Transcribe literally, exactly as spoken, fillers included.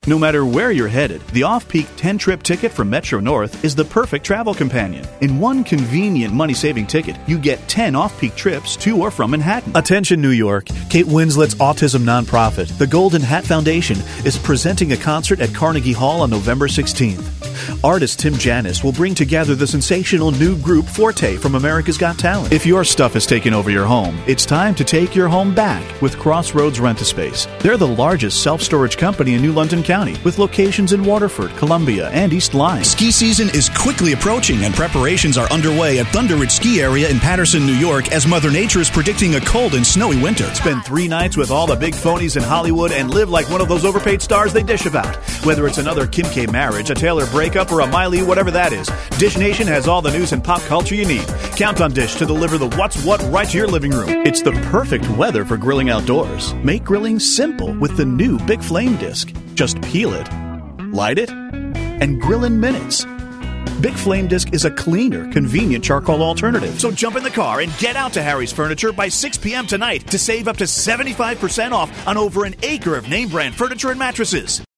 No matter where you're headed, the off-peak ten-trip ticket from Metro North is the perfect travel companion. In one convenient money-saving ticket, you get ten off-peak trips to or from Manhattan. Attention, New York. Kate Winslet's autism nonprofit, the Golden Hat Foundation, is presenting a concert at Carnegie Hall on November sixteenth. Artist Tim Janis will bring together the sensational new group Forte from America's Got Talent. If your stuff has taken over your home, it's time to take your home back with Crossroads Rent-A-Space. They're the largest self-storage company in New London County, with locations in Waterford, Columbia, and East Lyme. Ski season is quickly approaching, and preparations are underway at Thunder Ridge Ski Area in Patterson, New York, as Mother Nature is predicting a cold and snowy winter. Spend three nights with all the big phonies in Hollywood and live like one of those overpaid stars they dish about. Whether it's another Kim K marriage, a Taylor breakup, or a Miley, whatever that is, Dish Nation has all the news and pop culture you need. Count on Dish to deliver the what's what right to your living room. It's the perfect weather for grilling outdoors. Make grilling simple with the new Big Flame Disc. Just peel it, light it, and grill in minutes. Big Flame Disc is a cleaner, convenient charcoal alternative. So jump in the car and get out to Harry's Furniture by six p.m. tonight to save up to seventy-five percent off on over an acre of name brand furniture and mattresses.